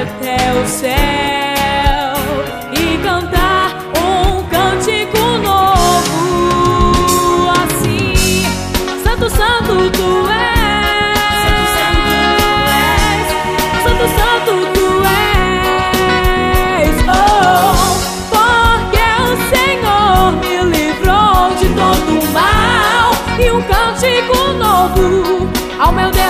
até o céu e cantar um cântico novo. Assim, Santo, Santo tu és, Santo, Santo tu és. Oh, porque o Senhor me livrou de todo o mal e um cântico novo ao meu Deus